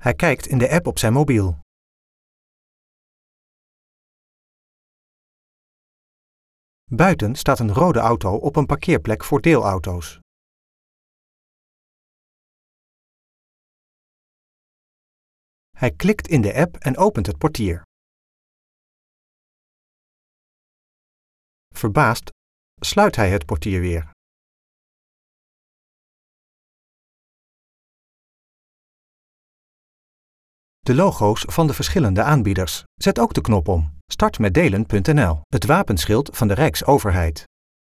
Hij kijkt in de app op zijn mobiel. Buiten staat een rode auto op een parkeerplek voor deelauto's. Hij klikt in de app en opent het portier. Verbaasd sluit hij het portier weer. De logo's van de verschillende aanbieders. Zet ook de knop om. Start met delen.nl, het wapenschild van de Rijksoverheid.